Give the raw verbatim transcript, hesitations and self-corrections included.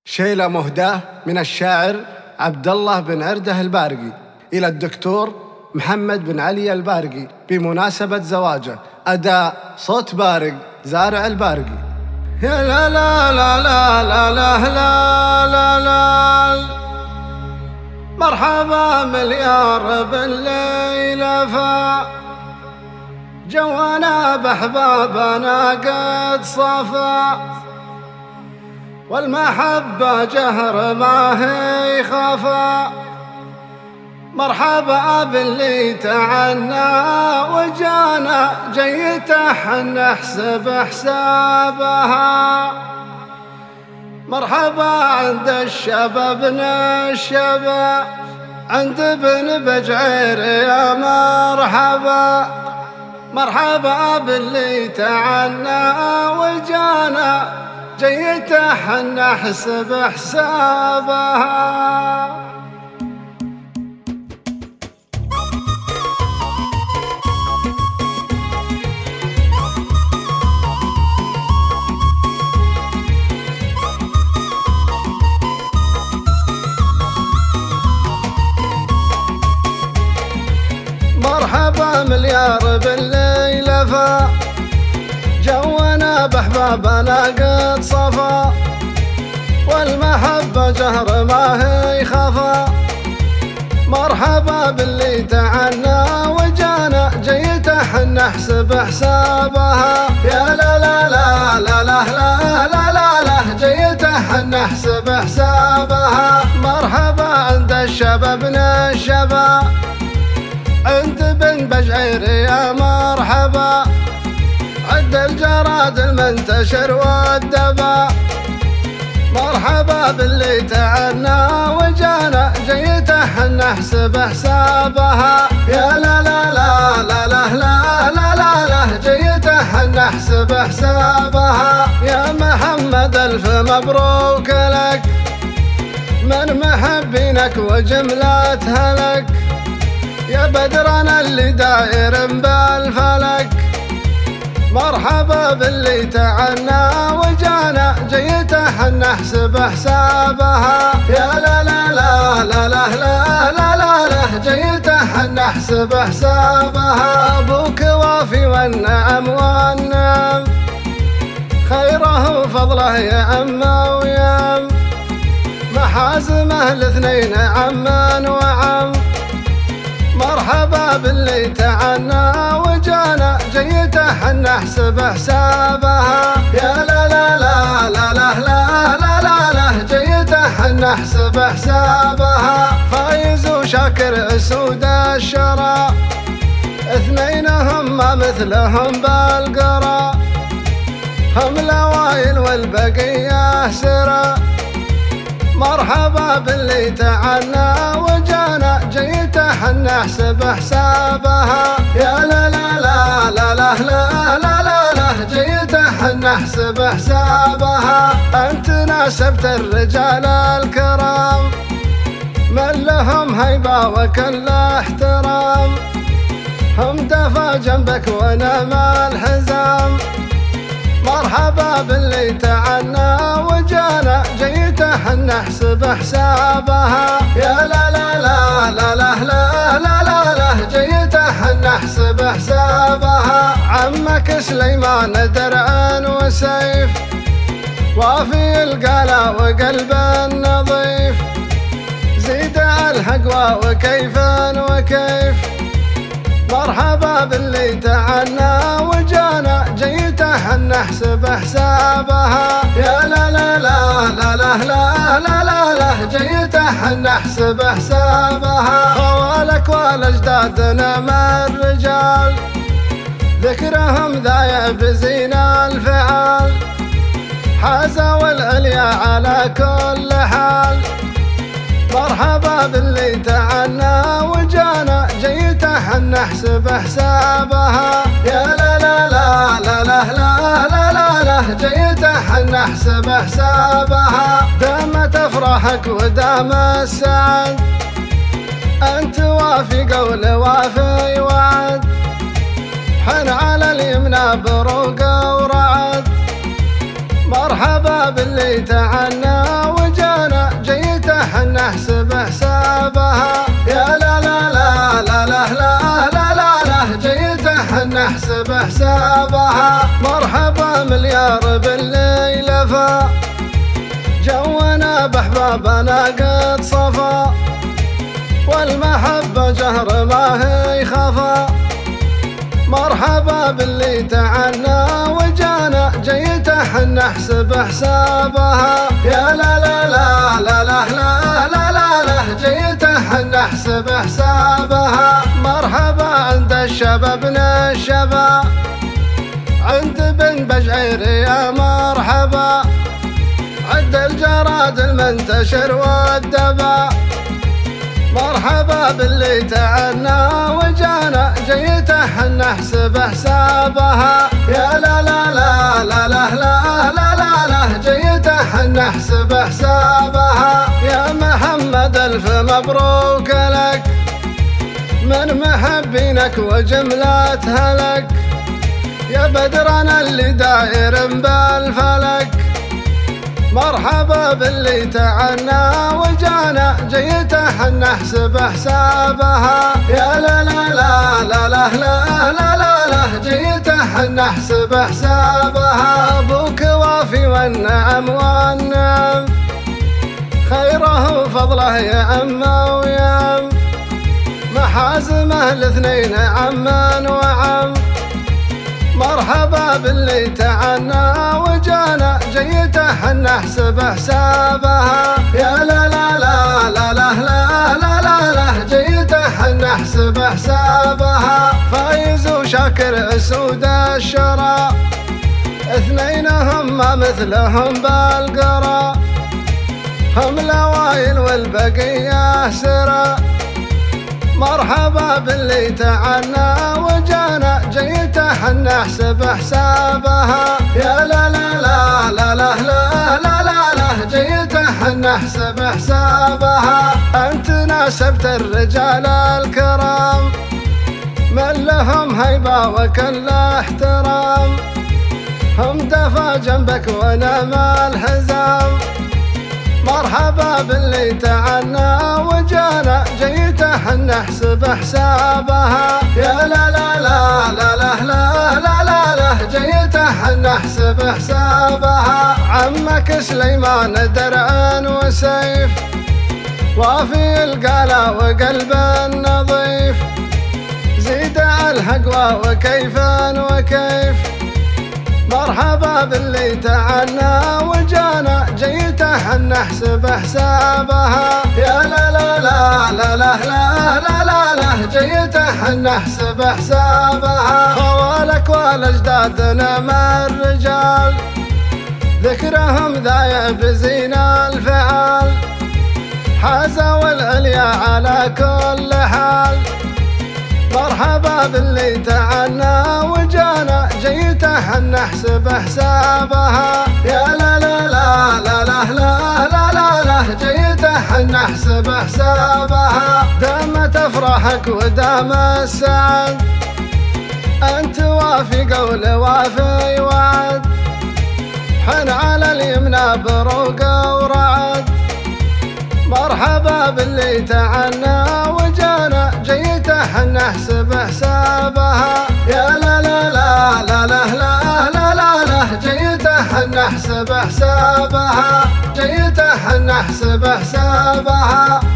شيلة مهداة من الشاعر عبد الله بن عرده البارقي إلى الدكتور محمد بن علي البارقي بمناسبة زواجه. أداء صوت بارق زارع البارقي. يا لا لا لا لا لا لا لا لا لا مرحبا مليار بالليلة فا جوانا بأحبابنا قد صفا والمحبة جهر ما هي خفا. مرحبا باللي تعنى وجانا جيته نحسب حسابها. مرحبا عند الشبابنا الشبا عند ابن بجعير يا مرحبا. مرحبا باللي تعنى وجانا جيته نحسب حسابها. مرحبا مليار بالليلة فا جوانا بأحبابنا قد صفا والمحبة جهر ما هي خفا. مرحبا باللي تعنى وجانا جيته نحسب حسابها. يا لا لا لا لا لا لا لا لا لا جيته نحسب حسابها. مرحبا عند الشبابنا الشبا عند بن بجعير يا مرحبا عد الجراد المنتشر والدبا. مرحبا باللي تعنى وجانا جيته نحسب حسابها. يا لا لا لا لا لا لا لا لا لا جيته نحسب حسابها. يا محمد ألف مبروك لك من محبينك وجملتها لك. يا بدرنا اللي داير بالفلك مرحبا باللي تعنى وجانا جيته نحسب حسابها. يا لا لا لا لا لا لا لا لا لا جيته نحسب حسابها. أبوك وافي والنعم والنعم خيره فضله يا عمه ويام. محازمه الاثنين عمان وعم. مرحبا باللي تعنى وجانا جيته نحسب حسابها. يا لا لا لا لا لا لا لا لا لا جيته نحسب حسابها. فايز وشاكر اسود الشرى اثنينهم ما مثلهم بالقرى. هم الاوائل والبقيه سرى. مرحبا باللي تعنى وجانا جيته نحسب حسابها. يا لا لا لا لا لا لا لا لا لا جيته نحسب حسابها. أنت ناسبت الرجال الكرام من لهم هيبة وكل احترام. هم دفا جنبك ونام الحزام. مرحبا باللي تعنى وجانا جيته نحسب حسابها. يا لا لا لا لا لا لا لا لا لا جيته نحسب حسابها. عمك سليمان درع وسيف وافي القلا وقلب نظيف. زيد الهقوى وكيف وكيف. مرحبا باللي تعنى وجانا جيته نحسب حسابها. يا لا لا لا لا لا لا لا لا لا جيته نحسب حسابها. خوالك والاجدادنا مع الرجال ذكرهم ذايع بزين الفعال. حازوا العليا على كل حال. مرحبا باللي تعنى وجانا جيته نحسب حسابها. يا لا لا لا لا لا لا لا لا لا جيته نحسب حسابها. دامت افراحك ودام السعد انت وافي قول وافي وعد. حن على اليمنى بروق ورعد. مرحبا باللي تعنى وجانا حسابها. مرحبا مليار باللي لفا جونا بأحبابنا قد صفا، والمحبة جهر ما هي خفا. مرحبا باللي تعنى وجانا جيته حن نحسب حسابها. يا لا لا لا لا لا لا لا لا لا جيته حن نحسب حسابها. مرحبا عند الشبابنا الشبا عند بن بجعير يا مرحبا، عد الجراد المنتشر والدبا. مرحبا باللي تعنى وجانا جيته حن نحسب حسابها. يا لا لا لا لا لا لا لا لا لا جيته حن نحسب حسابها. يا محمد ألف مبروك لك من محبينك وجملة هلك، يا بدرنا اللي داير بالفلك. مرحبا باللي تعنى وجانا جيته حن نحسب حسابها. يا لا لا لا لا لا لا لا لا لا جيته حن نحسب حسابها. أبوك وافي والنعم والنعم خيره فضله يا أما ويام، محازمه الاثنين عما وعم. مرحبا باللي تعنى وجانا جيته حن نحسب حسابها. يا لا لا لا لا لا لا لا لا لا جيته حن نحسب حسابها. فايز وشاكر اسود الشرى اثنينهم ما مثلهم بالقرى، هم الاوائل والبقيه سرى. مرحبا باللي تعنى وجانا جيته حن نحسب حسابها. يا لا لا لا لا لا لا لا لا لا جيته حن نحسب حسابها. أنت ناسبت الرجال الكرام من لهم هيبة وكل احترام، هم دفا جنبك ونام الحزام. مرحبا باللي تعنى وجانا جيته حن نحسب حسابها. يا لا لا لا لا لا لا لا لا لا جيته حن نحسب حسابها. عمك سليمان درع وسيف وافي القالا وقلب نظيف، زيد على الهقوى وكيف وكيف. مرحبا باللي تعنى وجانا جيته حن نحسب حسابها. يا لا لا لا لا لا لا لا لا لا جيته حن نحسب حسابها. خوالك والاجدادنا مع الرجال ذكرهم ذايع بزين الفعال، حازوا العليا على كل حال. مرحبا باللي تعنى وجانا جيته حن نحسب حسابها. يا لا لا لا لا لا لا لا لا لا جيته حن نحسب حسابها. دامت افراحك ودام السعد انت وافي قول وافي وعد، حن على اليمنى بروق ورعد. مرحبا باللي تعنى وجانا جيته حن نحسب حسابها. يا لا لا لا لا لا لا لا لا لا جيته حن نحسب حسابها. جيته حن نحسب حسابها.